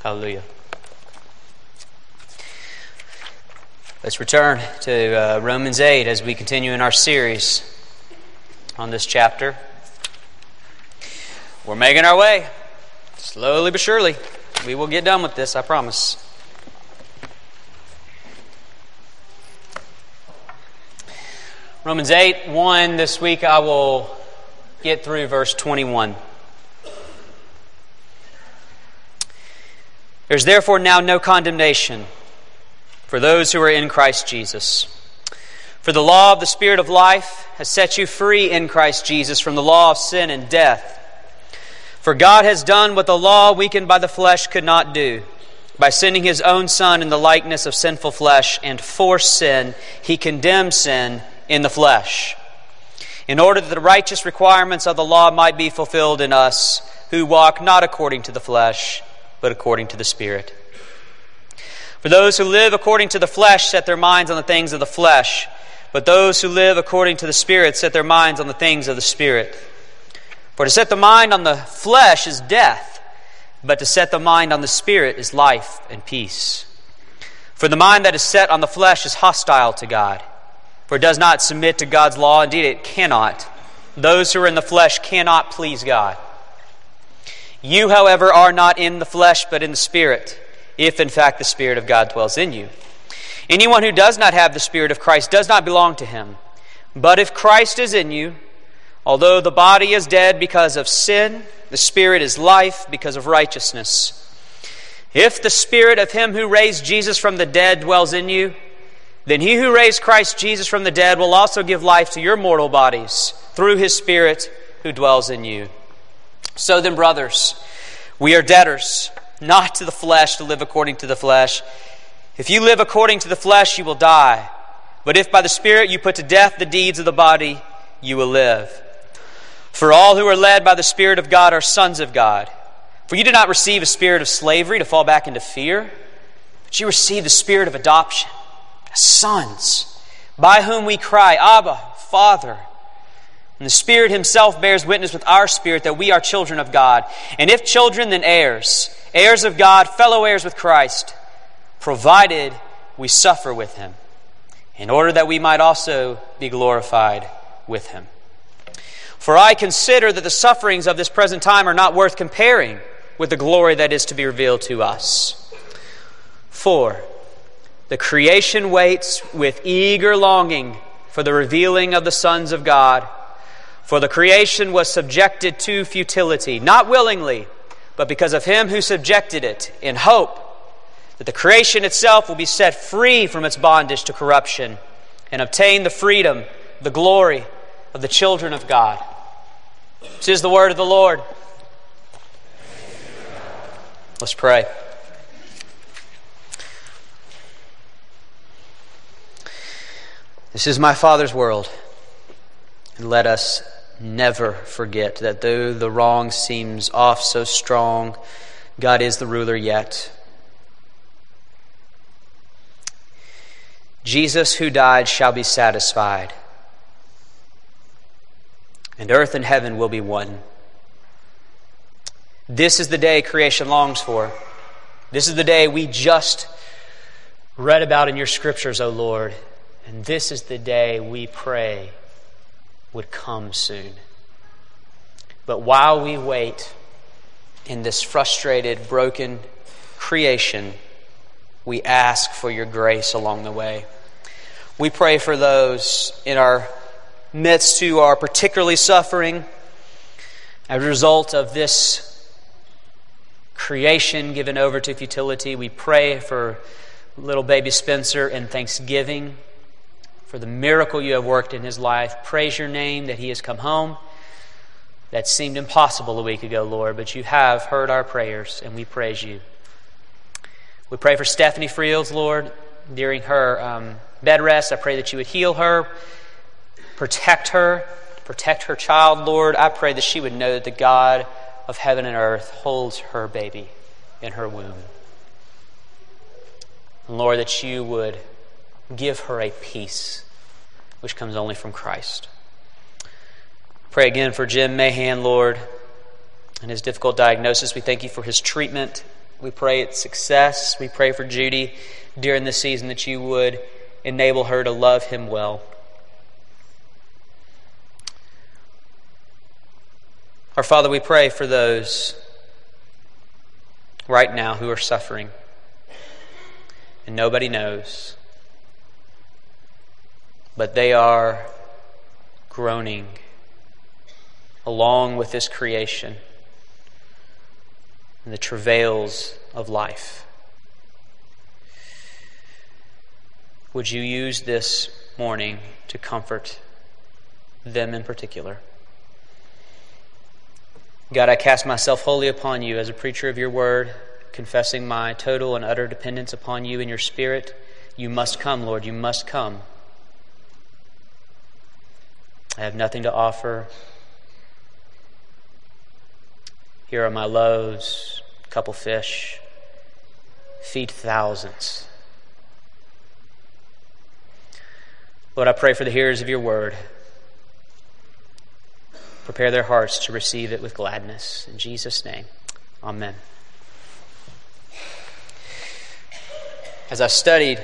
Hallelujah. Let's return to Romans 8 as we continue in our series on this chapter. We're making our way, slowly but surely. We will get done with this, I promise. Romans 8:1, this week I will get through verse 21. There's therefore now no condemnation for those who are in Christ Jesus. For the law of the Spirit of life has set you free in Christ Jesus from the law of sin and death. For God has done what the law, weakened by the flesh, could not do. By sending His own Son in the likeness of sinful flesh, and for sin, He condemned sin in the flesh, in order that the righteous requirements of the law might be fulfilled in us, who walk not according to the flesh, but according to the Spirit. For those who live according to the flesh set their minds on the things of the flesh, but those who live according to the Spirit set their minds on the things of the Spirit. For to set the mind on the flesh is death, but to set the mind on the Spirit is life and peace. For the mind that is set on the flesh is hostile to God, for it does not submit to God's law. Indeed, it cannot. Those who are in the flesh cannot please God. You, however, are not in the flesh, but in the Spirit, if in fact the Spirit of God dwells in you. Anyone who does not have the Spirit of Christ does not belong to Him. But if Christ is in you, although the body is dead because of sin, the Spirit is life because of righteousness. If the Spirit of Him who raised Jesus from the dead dwells in you, then He who raised Christ Jesus from the dead will also give life to your mortal bodies through His Spirit who dwells in you. So then, brothers, we are debtors, not to the flesh, to live according to the flesh. If you live according to the flesh, you will die. But if by the Spirit you put to death the deeds of the body, you will live. For all who are led by the Spirit of God are sons of God. For you did not receive a spirit of slavery to fall back into fear, but you received the Spirit of adoption, as sons, by whom we cry, Abba, Father. And the Spirit Himself bears witness with our spirit that we are children of God. And if children, then heirs, heirs of God, fellow heirs with Christ, provided we suffer with Him, in order that we might also be glorified with Him. For I consider that the sufferings of this present time are not worth comparing with the glory that is to be revealed to us. For the creation waits with eager longing for the revealing of the sons of God. For the creation was subjected to futility, not willingly, but because of Him who subjected it, in hope that the creation itself will be set free from its bondage to corruption and obtain the freedom, the glory of the children of God. This is the word of the Lord. Let's pray. This is my Father's world, and let us never forget that though the wrong seems oft so strong, God is the ruler yet. Jesus who died shall be satisfied, and earth and heaven will be one. This is the day creation longs for. This is the day we just read about in your scriptures, O Lord. And this is the day we pray would come soon. But while we wait in this frustrated, broken creation, we ask for your grace along the way. We pray for those in our midst who are particularly suffering as a result of this creation given over to futility. We pray for little baby Spencer in thanksgiving for the miracle you have worked in his life. Praise your name that he has come home. That seemed impossible a week ago, Lord, but you have heard our prayers, and we praise you. We pray for Stephanie Friels, Lord, during her bed rest. I pray that you would heal her, protect her child, Lord. I pray that she would know that the God of heaven and earth holds her baby in her womb. And Lord, that you would give her a peace which comes only from Christ. Pray again for Jim Mahan, Lord, and his difficult diagnosis. We thank you for his treatment We pray its success. We pray for Judy during this season that you would enable her to love him well. Our Father, we pray for those right now who are suffering and nobody knows, but they are groaning along with this creation and the travails of life. Would you use this morning to comfort them in particular? God, I cast myself wholly upon you as a preacher of your word, confessing my total and utter dependence upon you and your Spirit. You must come, Lord, you must come. I have nothing to offer. Here are my loaves, a couple fish. Feed thousands. Lord, I pray for the hearers of your word. Prepare their hearts to receive it with gladness. In Jesus' name, amen. As I studied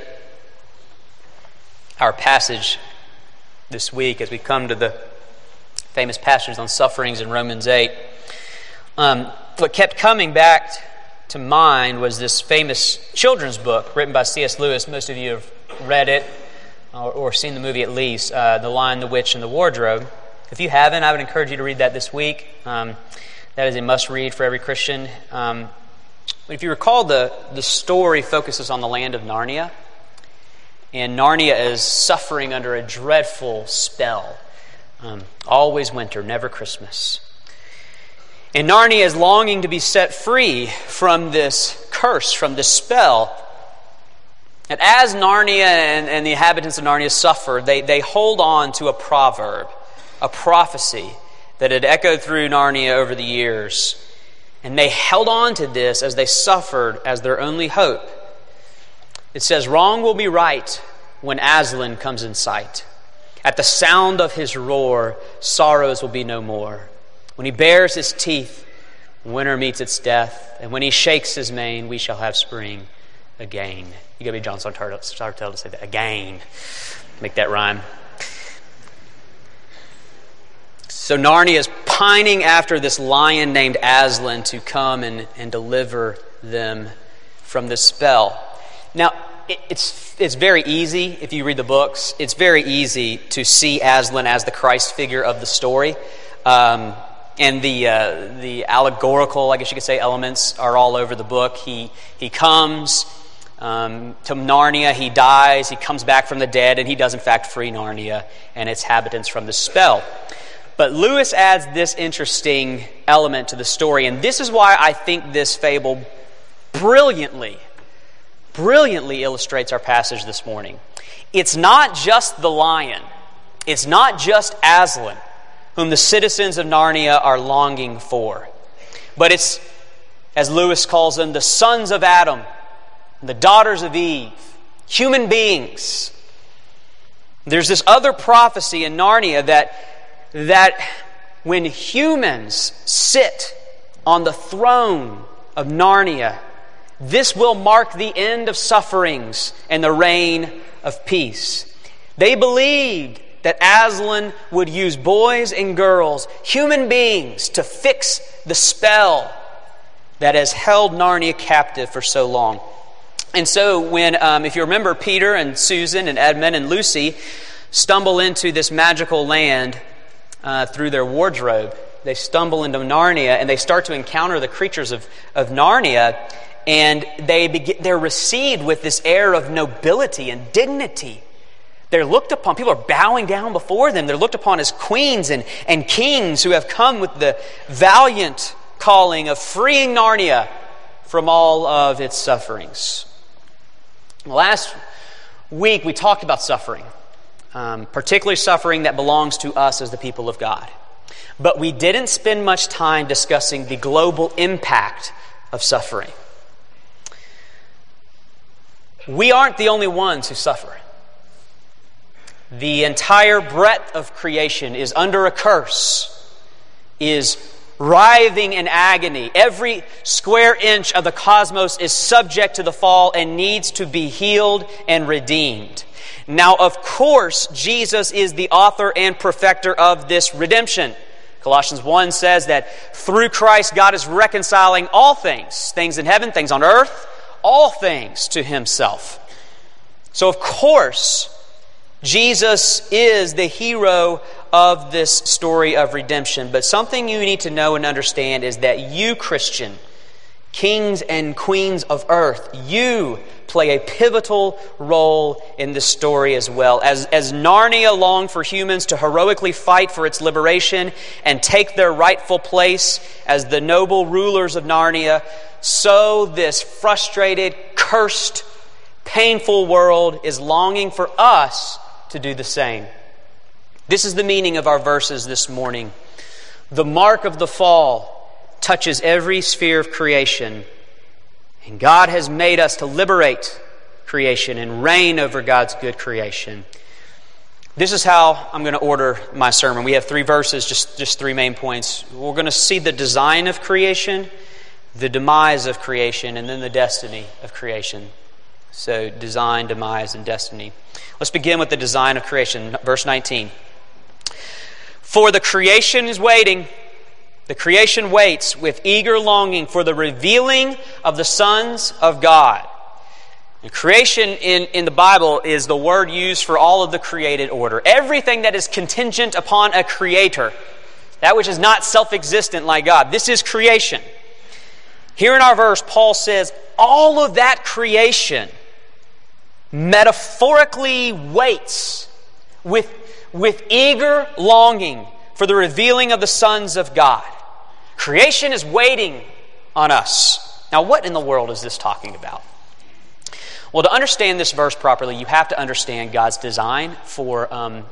our passage this week, as we come to the famous passage on sufferings in Romans 8, what kept coming back to mind was this famous children's book written by C.S. Lewis. Most of you have read it or seen the movie at least, The Lion, the Witch, and the Wardrobe. If you haven't, I would encourage you to read that this week. That is a must-read for every Christian. If you recall, the story focuses on the land of Narnia. And Narnia is suffering under a dreadful spell. Always winter, never Christmas. And Narnia is longing to be set free from this curse, from this spell. And as Narnia and the inhabitants of Narnia suffer, they hold on to a proverb, a prophecy that had echoed through Narnia over the years. And they held on to this as they suffered as their only hope. It says, "Wrong will be right when Aslan comes in sight. At the sound of his roar, sorrows will be no more. When he bares his teeth, winter meets its death. And when he shakes his mane, we shall have spring again." You gotta be John Sartell to say that. Again. Make that rhyme. So Narnia is pining after this lion named Aslan to come and deliver them from this spell. Now, it's very easy, if you read the books, it's very easy to see Aslan as the Christ figure of the story. And the allegorical, I guess you could say, elements are all over the book. He comes to Narnia, he dies, he comes back from the dead, and he does in fact free Narnia and its inhabitants from the spell. But Lewis adds this interesting element to the story, and this is why I think this fable brilliantly illustrates our passage this morning. It's not just the lion, it's not just Aslan, whom the citizens of Narnia are longing for, but it's, as Lewis calls them, the sons of Adam, the daughters of Eve, human beings. There's this other prophecy in Narnia that when humans sit on the throne of Narnia, this will mark the end of sufferings and the reign of peace. They believed that Aslan would use boys and girls, human beings, to fix the spell that has held Narnia captive for so long. And so when, if you remember, Peter and Susan and Edmund and Lucy stumble into this magical land through their wardrobe, they stumble into Narnia and they start to encounter the creatures of Narnia, and they're received with this air of nobility and dignity. They're looked upon, people are bowing down before them. They're looked upon as queens and kings who have come with the valiant calling of freeing Narnia from all of its sufferings. Last week we talked about suffering, particularly suffering that belongs to us as the people of God. But we didn't spend much time discussing the global impact of suffering. We aren't the only ones who suffer. The entire breadth of creation is under a curse, is writhing in agony. Every square inch of the cosmos is subject to the fall and needs to be healed and redeemed. Now, of course, Jesus is the author and perfecter of this redemption. Colossians 1 says that through Christ, God is reconciling all things, things in heaven, things on earth, all things to Himself. So, of course, Jesus is the hero of this story of redemption. But something you need to know and understand is that you, Christian, kings and queens of earth, you play a pivotal role in this story as well. As Narnia longed for humans to heroically fight for its liberation and take their rightful place as the noble rulers of Narnia, so this frustrated, cursed, painful world is longing for us to do the same. This is the meaning of our verses this morning. The mark of the fall touches every sphere of creation, and God has made us to liberate creation and reign over God's good creation. This is how I'm going to order my sermon. We have 3 verses, just 3 main points. We're going to see the design of creation, the demise of creation, and then the destiny of creation. So, design, demise, and destiny. Let's begin with the design of creation. Verse 19. For the creation is waiting. The creation waits with eager longing for the revealing of the sons of God. And creation in the Bible is the word used for all of the created order. Everything that is contingent upon a creator, that which is not self-existent like God. This is creation. Here in our verse, Paul says, all of that creation metaphorically waits with eager longing for the revealing of the sons of God. Creation is waiting on us. Now, what in the world is this talking about? Well, to understand this verse properly, you have to understand God's design for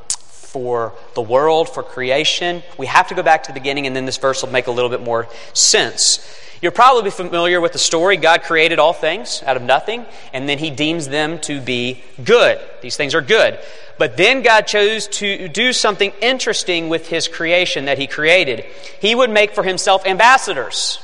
the world, for creation. We have to go back to the beginning, and then this verse will make a little bit more sense. You're probably familiar with the story. God created all things out of nothing, and then He deems them to be good. These things are good. But then God chose to do something interesting with His creation that He created. He would make for Himself ambassadors,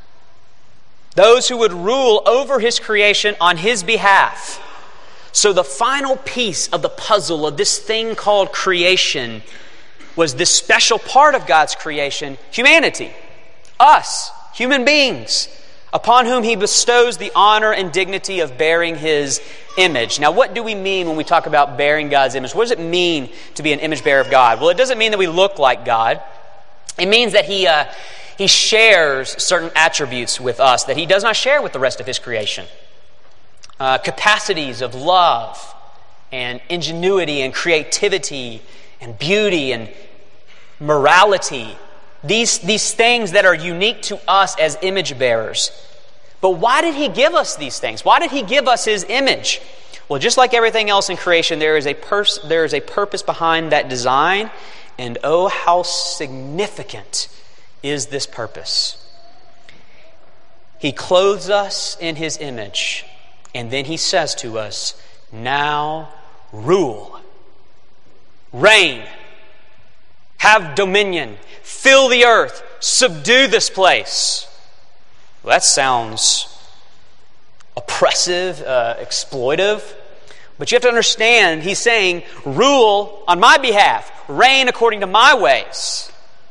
those who would rule over His creation on His behalf. So the final piece of the puzzle of this thing called creation was this special part of God's creation, humanity, us, human beings, upon whom He bestows the honor and dignity of bearing His image. Now, what do we mean when we talk about bearing God's image? What does it mean to be an image bearer of God? Well, it doesn't mean that we look like God. It means that He shares certain attributes with us that He does not share with the rest of His creation. Capacities of love and ingenuity and creativity and beauty and morality. These things that are unique to us as image bearers. But why did He give us these things? Why did He give us His image? Well, just like everything else in creation, there is a purpose behind that design. And oh, how significant is this purpose. He clothes us in His image. And then He says to us, now rule, reign, have dominion, fill the earth, subdue this place. Well, that sounds oppressive, exploitive. But you have to understand, He's saying, rule on my behalf, reign according to my ways.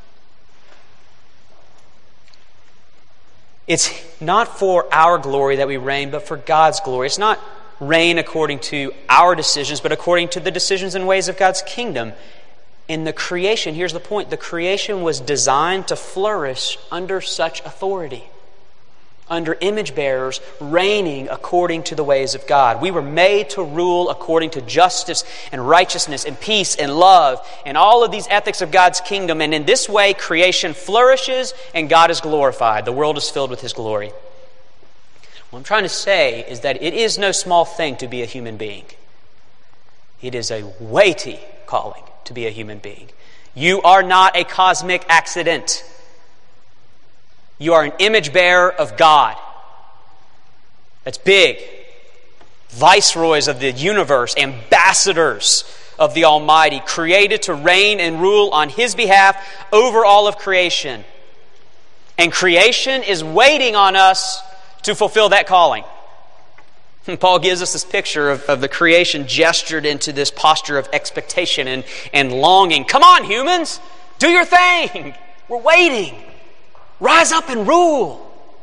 It's not for our glory that we reign, but for God's glory. It's not reign according to our decisions, but according to the decisions and ways of God's kingdom. In the creation, here's the point, the creation was designed to flourish under such authority, under image bearers reigning according to the ways of God. We were made to rule according to justice and righteousness and peace and love and all of these ethics of God's kingdom. And in this way, creation flourishes and God is glorified. The world is filled with His glory. What I'm trying to say is that it is no small thing to be a human being. It is a weighty calling to be a human being. You are not a cosmic accident. You are an image bearer of God. That's big. Viceroys of the universe, ambassadors of the Almighty, created to reign and rule on His behalf over all of creation. And creation is waiting on us to fulfill that calling. And Paul gives us this picture of the creation gestured into this posture of expectation and longing. Come on, humans! Do your thing! We're waiting! Rise up and rule!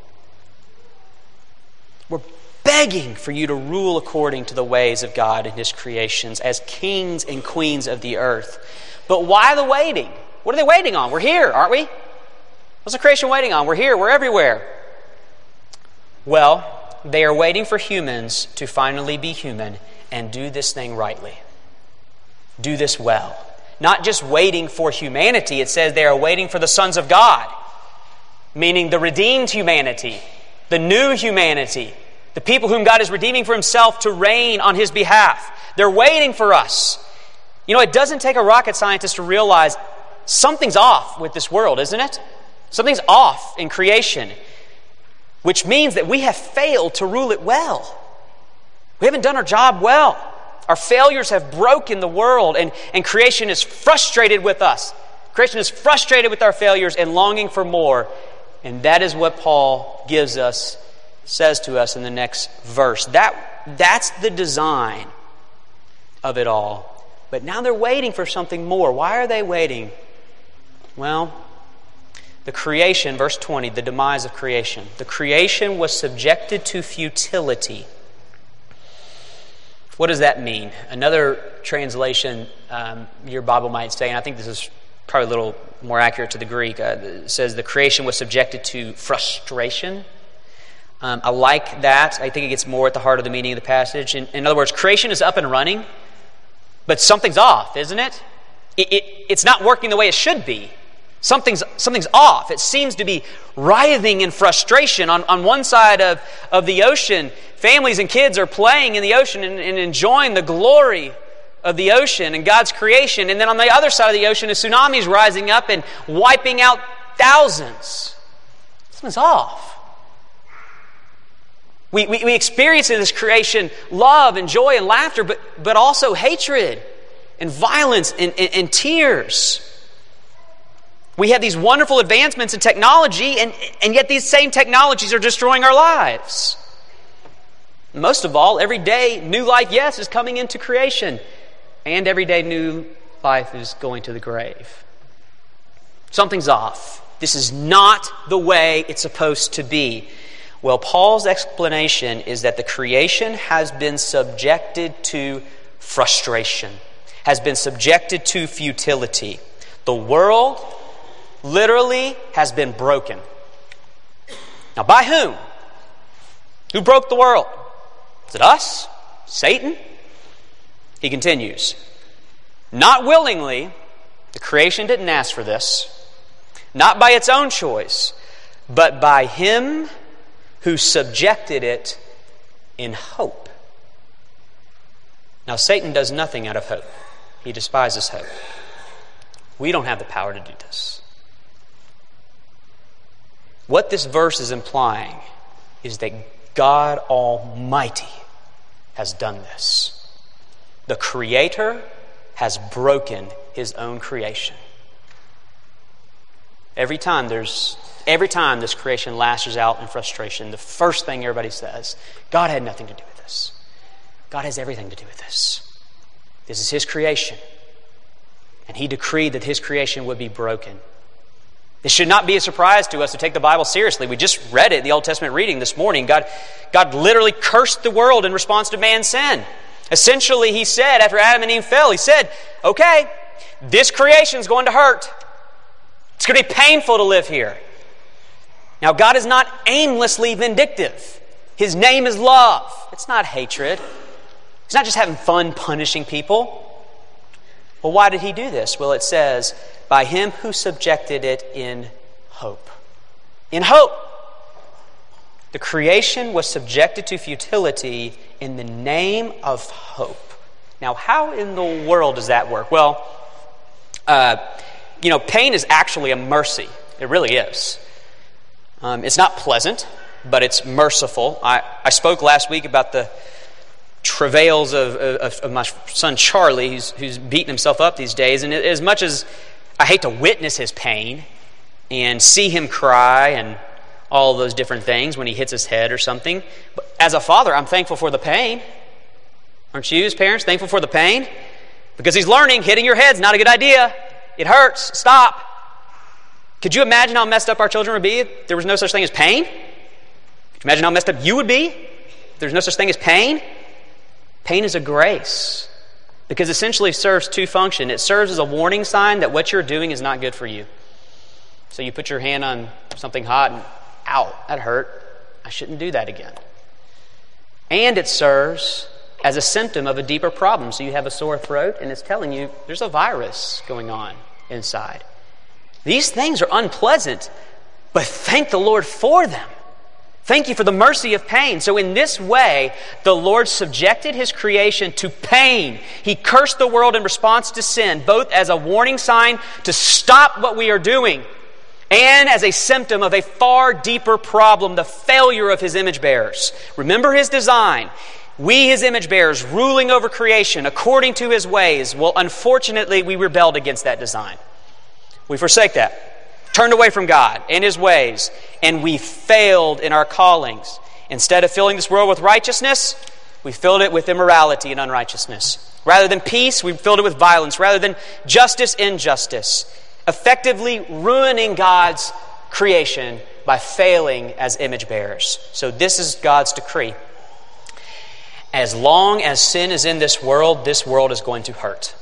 We're begging for you to rule according to the ways of God and His creations as kings and queens of the earth. But why the waiting? What are they waiting on? We're here, aren't we? What's the creation waiting on? We're here, we're everywhere. Well, they are waiting for humans to finally be human and do this thing rightly. Do this well. Not just waiting for humanity. It says they are waiting for the sons of God, meaning the redeemed humanity, the new humanity, the people whom God is redeeming for Himself to reign on His behalf. They're waiting for us. You know, it doesn't take a rocket scientist to realize something's off with this world, isn't it? Something's off in creation, which means that we have failed to rule it well. We haven't done our job well. Our failures have broken the world, and creation is frustrated with us. Creation is frustrated with our failures and longing for more. And that is what Paul says to us in the next verse. That's the design of it all. But now they're waiting for something more. Why are they waiting? Well, the creation, verse 20, the demise of creation. The creation was subjected to futility. What does that mean? Another translation, your Bible might say, and I think this is probably a little more accurate to the Greek, says the creation was subjected to frustration. I like that. I think it gets more at the heart of the meaning of the passage. In other words, creation is up and running, but something's off, isn't it? It's not working the way it should be. Something's off. It seems to be writhing in frustration. On one side of the ocean, families and kids are playing in the ocean and enjoying the glory of the ocean and God's creation. And then on the other side of the ocean, a tsunami is rising up and wiping out thousands. Something's off. We experience in this creation love and joy and laughter, but also hatred and violence and tears. We have these wonderful advancements in technology, and yet these same technologies are destroying our lives. Most of all, every day, new life, yes, is coming into creation. And every day, new life is going to the grave. Something's off. This is not the way it's supposed to be. Well, Paul's explanation is that the creation has been subjected to frustration, has been subjected to futility. The world literally has been broken. Now, by whom? Who broke the world? Is it us? Satan? He continues, not willingly, the creation didn't ask for this, not by its own choice, but by Him who subjected it in hope. Now, Satan does nothing out of hope. He despises hope. We don't have the power to do this. What this verse is implying is that God Almighty has done this. The Creator has broken His own creation. Every time this creation lashes out in frustration, the first thing everybody says, God had nothing to do with this. God has everything to do with this. This is His creation. And He decreed that His creation would be broken. This should not be a surprise to us to take the Bible seriously. We just read it in the Old Testament reading this morning. God literally cursed the world in response to man's sin. Essentially, He said, after Adam and Eve fell, He said, okay, this creation is going to hurt. It's going to be painful to live here. Now, God is not aimlessly vindictive. His name is love. It's not hatred. He's not just having fun punishing people. Well, why did He do this? Well, it says, by Him who subjected it in hope. In hope. The creation was subjected to futility in the name of hope. Now, how in the world does that work? Well, pain is actually a mercy. It really is. It's not pleasant, but it's merciful. I spoke last week about the travails of my son Charlie, who's beating himself up these days. And as much as I hate to witness his pain, and see him cry and all those different things when he hits his head or something. But as a father, I'm thankful for the pain. Aren't you, as parents, thankful for the pain? Because he's learning hitting your head's not a good idea. It hurts. Stop. Could you imagine how messed up our children would be if there was no such thing as pain? Could you imagine how messed up you would be if there's no such thing as pain? Pain is a grace because essentially it serves two functions. It serves as a warning sign that what you're doing is not good for you. So you put your hand on something hot and, ow, that hurt. I shouldn't do that again. And it serves as a symptom of a deeper problem. So you have a sore throat and it's telling you there's a virus going on inside. These things are unpleasant, but thank the Lord for them. Thank you for the mercy of pain. So in this way, the Lord subjected his creation to pain. He cursed the world in response to sin, both as a warning sign to stop what we are doing and as a symptom of a far deeper problem, the failure of his image bearers. Remember his design. We, his image bearers, ruling over creation according to his ways. Well, unfortunately, we rebelled against that design. We forsake that. Turned away from God and his ways, and we failed in our callings. Instead of filling this world with righteousness, we filled it with immorality and unrighteousness. Rather than peace, we filled it with violence. Rather than justice, injustice. Effectively ruining God's creation by failing as image bearers. So this is God's decree. As long as sin is in this world is going to hurt.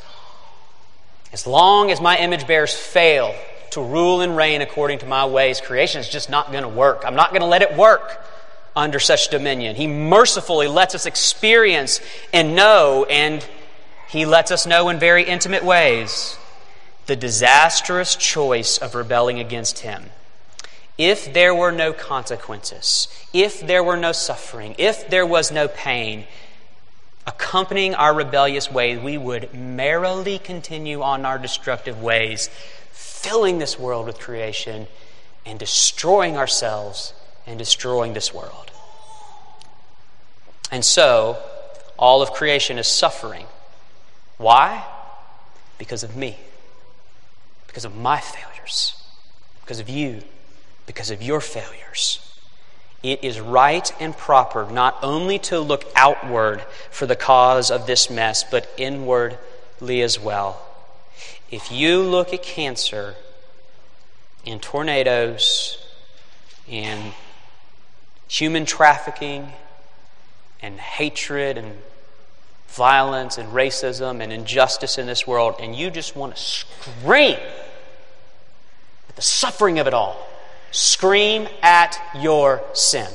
As long as my image bearers fail to rule and reign according to my ways, creation is just not going to work. I'm not going to let it work under such dominion. He mercifully lets us experience and know, and he lets us know in very intimate ways, the disastrous choice of rebelling against him. If there were no consequences, if there were no suffering, if there was no pain accompanying our rebellious ways, we would merrily continue on our destructive ways, filling this world with creation and destroying ourselves and destroying this world. And so, all of creation is suffering. Why? Because of me. Because of my failures. Because of you. Because of your failures. It is right and proper not only to look outward for the cause of this mess, but inwardly as well. If you look at cancer and tornadoes and human trafficking and hatred and violence and racism and injustice in this world, and you just want to scream at the suffering of it all, scream at your sin.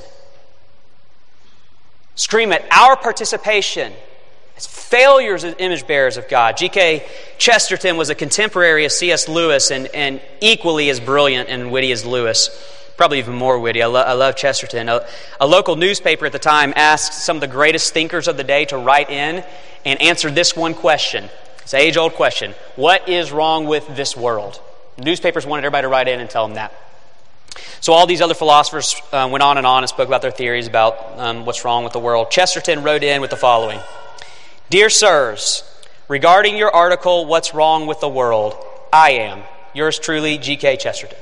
Scream at our participation as failures as image bearers of God. G.K. Chesterton was a contemporary of C.S. Lewis and equally as brilliant and witty as Lewis. Probably even more witty. I love Chesterton. A local newspaper at the time asked some of the greatest thinkers of the day to write in and answer this one question. It's an age-old question. What is wrong with this world? Newspapers wanted everybody to write in and tell them that. So all these other philosophers went on and spoke about their theories about what's wrong with the world. Chesterton wrote in with the following. Dear sirs, regarding your article, What's Wrong with the World, I am, yours truly, G.K. Chesterton.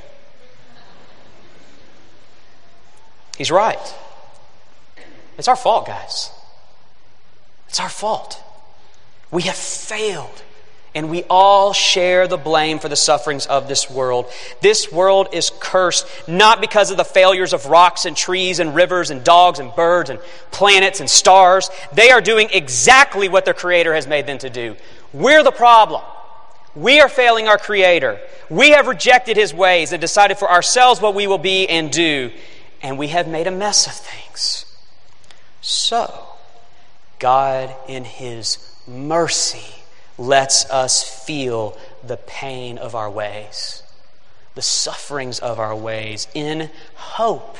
He's right. It's our fault, guys. It's our fault. We have failed. And we all share the blame for the sufferings of this world. This world is cursed, not because of the failures of rocks and trees and rivers and dogs and birds and planets and stars. They are doing exactly what their Creator has made them to do. We're the problem. We are failing our Creator. We have rejected His ways and decided for ourselves what we will be and do. And we have made a mess of things. So, God in His mercy lets us feel the pain of our ways, the sufferings of our ways, in hope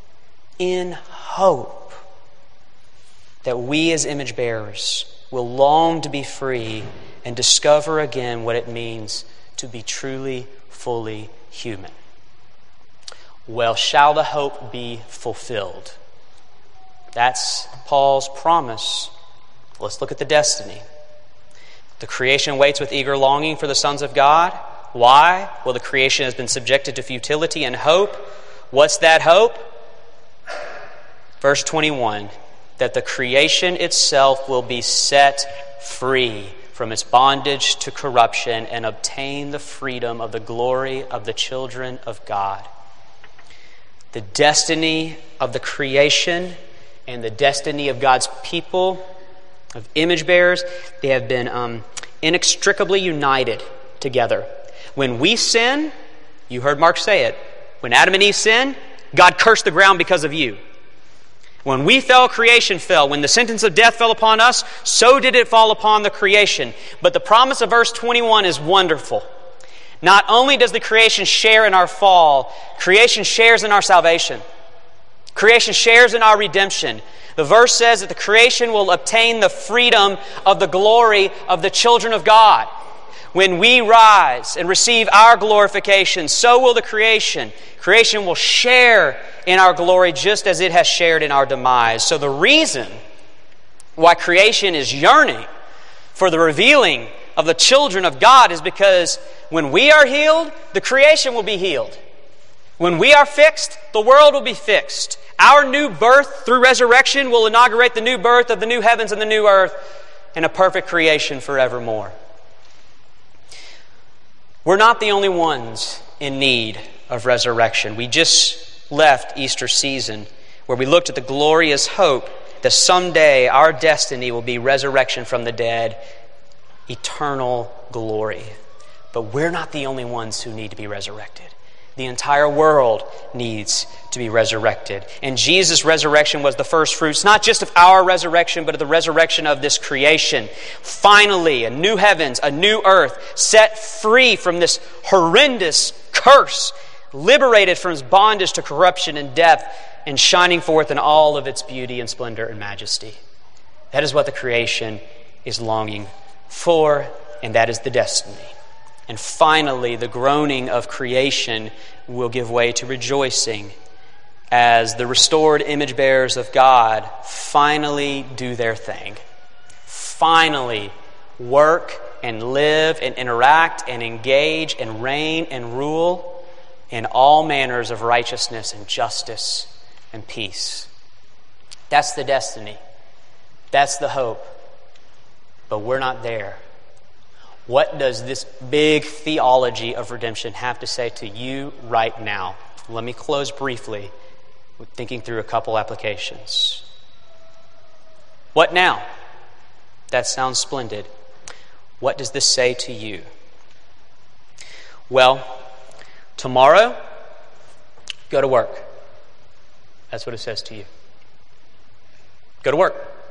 that we as image bearers will long to be free and discover again what it means to be truly, fully human. Well, shall the hope be fulfilled? That's Paul's promise. Let's look at the destiny. The creation waits with eager longing for the sons of God. Why? Well, the creation has been subjected to futility and hope. What's that hope? Verse 21, that the creation itself will be set free from its bondage to corruption and obtain the freedom of the glory of the children of God. The destiny of the creation and the destiny of God's people, of image bearers, they have been inextricably united together. When we sin, you heard Mark say it, when Adam and Eve sinned, God cursed the ground because of you. When we fell, creation fell. When the sentence of death fell upon us, so did it fall upon the creation. But the promise of verse 21 is wonderful. Not only does the creation share in our fall, creation shares in our salvation. Creation shares in our redemption. The verse says that the creation will obtain the freedom of the glory of the children of God. When we rise and receive our glorification, so will the creation. Creation will share in our glory just as it has shared in our demise. So the reason why creation is yearning for the revealing of the children of God is because when we are healed, the creation will be healed. When we are fixed, the world will be fixed. Our new birth through resurrection will inaugurate the new birth of the new heavens and the new earth and a perfect creation forevermore. We're not the only ones in need of resurrection. We just left Easter season where we looked at the glorious hope that someday our destiny will be resurrection from the dead, eternal glory. But we're not the only ones who need to be resurrected. The entire world needs to be resurrected. And Jesus' resurrection was the first fruits, not just of our resurrection, but of the resurrection of this creation. Finally, a new heavens, a new earth, set free from this horrendous curse, liberated from its bondage to corruption and death, and shining forth in all of its beauty and splendor and majesty. That is what the creation is longing for, and that is the destiny. And finally, the groaning of creation will give way to rejoicing as the restored image bearers of God finally do their thing. Finally work and live and interact and engage and reign and rule in all manners of righteousness and justice and peace. That's the destiny. That's the hope. But we're not there. What does this big theology of redemption have to say to you right now? Let me close briefly with thinking through a couple applications. What now? That sounds splendid. What does this say to you? Well, tomorrow, go to work. That's what it says to you. Go to work.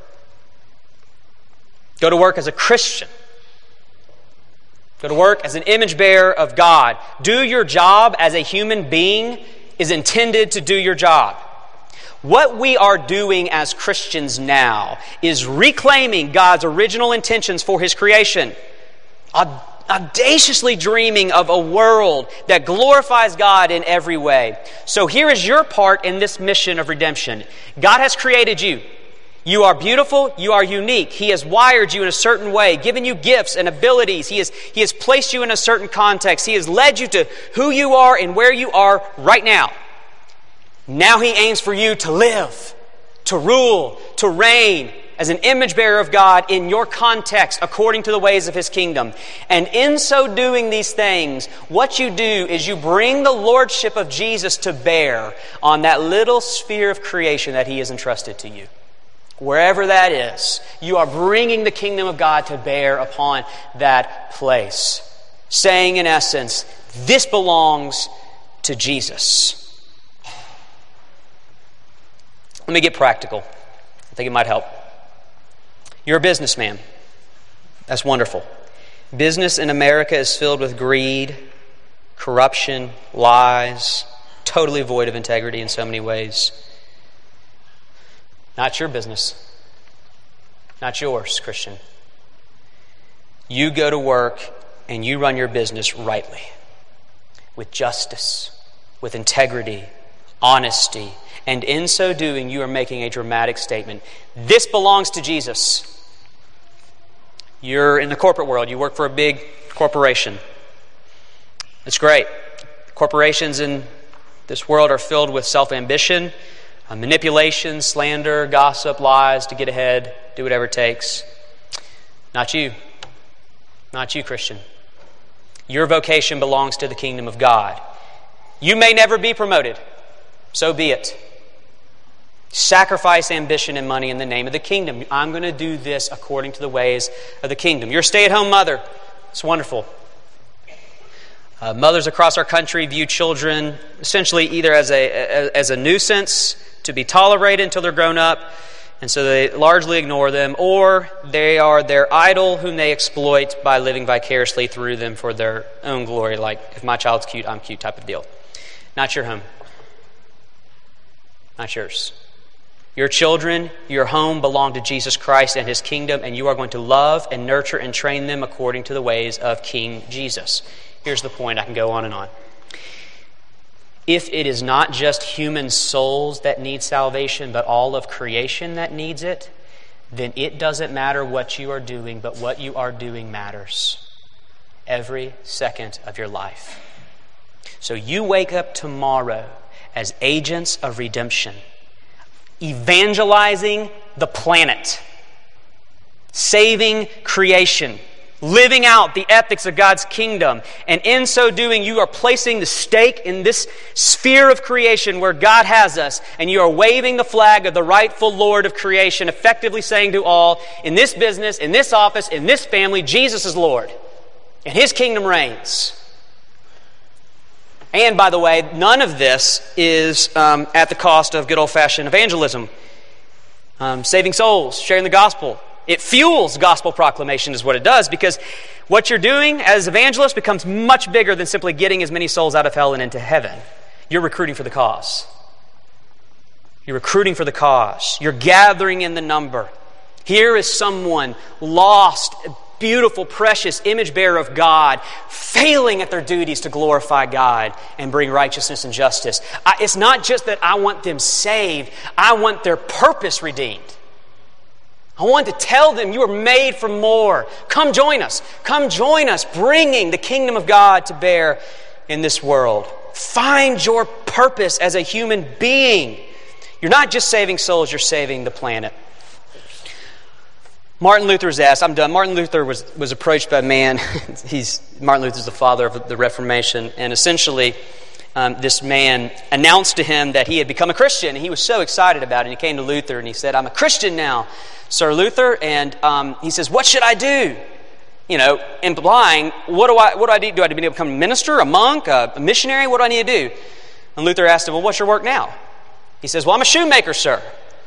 Go to work as a Christian. Go to work as an image bearer of God. Do your job as a human being is intended to do your job. What we are doing as Christians now is reclaiming God's original intentions for His creation. Audaciously dreaming of a world that glorifies God in every way. So here is your part in this mission of redemption. God has created you. You are beautiful, you are unique. He has wired you in a certain way, given you gifts and abilities. He has placed you in a certain context. He has led you to who you are and where you are right now. Now He aims for you to live, to rule, to reign as an image bearer of God in your context according to the ways of His kingdom. And in so doing these things, what you do is you bring the lordship of Jesus to bear on that little sphere of creation that He has entrusted to you. Wherever that is, you are bringing the kingdom of God to bear upon that place. Saying in essence, this belongs to Jesus. Let me get practical. I think it might help. You're a businessman. That's wonderful. Business in America is filled with greed, corruption, lies, totally void of integrity in so many ways. Not your business. Not yours, Christian. You go to work and you run your business rightly, with justice, with integrity, honesty, and in so doing, you are making a dramatic statement. This belongs to Jesus. You're in the corporate world. You work for a big corporation. It's great. Corporations in this world are filled with self-ambition, manipulation, slander, gossip, lies to get ahead, do whatever it takes. Not you. Not you, Christian. Your vocation belongs to the kingdom of God. You may never be promoted. So be it. Sacrifice ambition and money in the name of the kingdom. I'm going to do this according to the ways of the kingdom. You're a stay-at-home mother. It's wonderful. Mothers across our country view children essentially either as a nuisance to be tolerated until they're grown up, and so they largely ignore them, or they are their idol whom they exploit by living vicariously through them for their own glory, like if my child's cute, I'm cute type of deal. Not your home. Not yours. Your children, your home belong to Jesus Christ and His kingdom, and you are going to love and nurture and train them according to the ways of King Jesus. Here's the point. I can go on and on. If it is not just human souls that need salvation, but all of creation that needs it, then it doesn't matter what you are doing, but what you are doing matters every second of your life. So you wake up tomorrow as agents of redemption, evangelizing the planet, saving creation, living out the ethics of God's kingdom. And in so doing, you are placing the stake in this sphere of creation where God has us, and you are waving the flag of the rightful Lord of creation, effectively saying to all, in this business, in this office, in this family, Jesus is Lord, and His kingdom reigns. And by the way, none of this is at the cost of good old-fashioned evangelism, saving souls, sharing the gospel. It fuels gospel proclamation is what it does, because what you're doing as evangelists becomes much bigger than simply getting as many souls out of hell and into heaven. You're recruiting for the cause. You're recruiting for the cause. You're gathering in the number. Here is someone lost, beautiful, precious image bearer of God, failing at their duties to glorify God and bring righteousness and justice. It's not just that I want them saved. I want their purpose redeemed. I want to tell them you are made for more. Come join us. Come join us, bringing the kingdom of God to bear in this world. Find your purpose as a human being. You're not just saving souls, you're saving the planet. Martin Luther's asked, I'm done. Martin Luther was approached by a man. Martin Luther's the father of the Reformation, and essentially this man announced to him that he had become a Christian, and he was so excited about it. And he came to Luther and he said, I'm a Christian now, Sir Luther. And he says, what should I do? You know, implying, what do I need? Do I need to become a minister, a monk, a missionary? What do I need to do? And Luther asked him, well, what's your work now? He says, well, I'm a shoemaker, sir.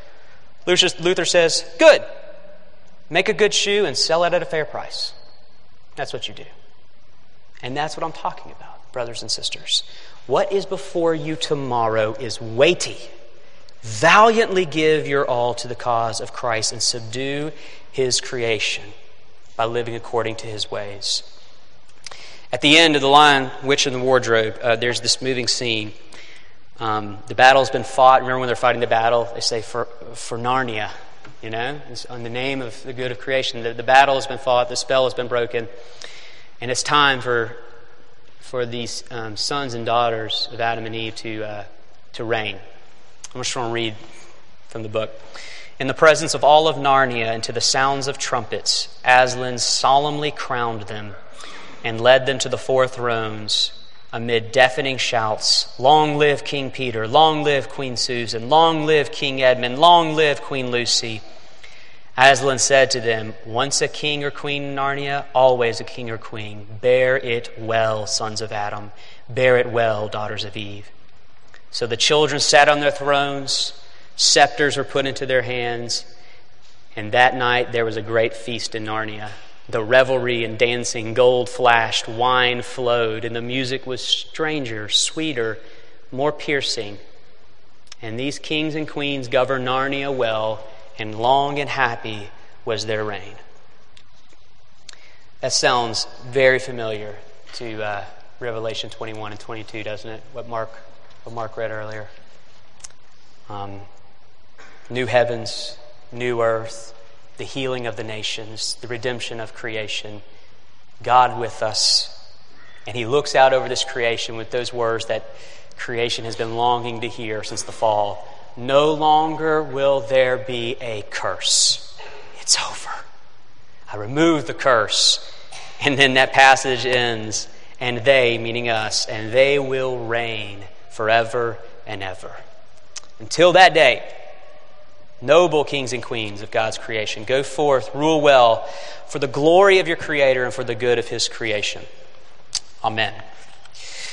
Luther says, good. Make a good shoe and sell it at a fair price. That's what you do. And that's what I'm talking about, brothers and sisters. What is before you tomorrow is weighty. Valiantly give your all to the cause of Christ and subdue His creation by living according to His ways. At the end of The Lion, Witch, and the Wardrobe, there's this moving scene. The battle's been fought. Remember when they're fighting the battle? They say, for Narnia. You know, it's on the name of the good of creation. The battle has been fought, the spell has been broken, and it's time for these sons and daughters of Adam and Eve to reign. I'm just going to read from the book. In the presence of all of Narnia and to the sounds of trumpets, Aslan solemnly crowned them and led them to the 4 thrones amid deafening shouts. Long live King Peter, long live Queen Susan, long live King Edmund, long live Queen Lucy. Aslan said to them, once a king or queen in Narnia, always a king or queen. Bear it well, sons of Adam. Bear it well, daughters of Eve. So the children sat on their thrones, scepters were put into their hands, and that night there was a great feast in Narnia. The revelry and dancing, gold flashed, wine flowed, and the music was stranger, sweeter, more piercing. And these kings and queens governed Narnia well, and long and happy was their reign. That sounds very familiar to Revelation 21 and 22, doesn't it? What Mark read earlier. New heavens, new earth, the healing of the nations, the redemption of creation, God with us, And he looks out over this creation with those words that creation has been longing to hear since the fall. No longer will there be a curse. It's over. I remove the curse. And then that passage ends, and they, meaning us, and they will reign forever and ever. Until that day, noble kings and queens of God's creation, go forth, rule well, for the glory of your Creator and for the good of His creation. Amen.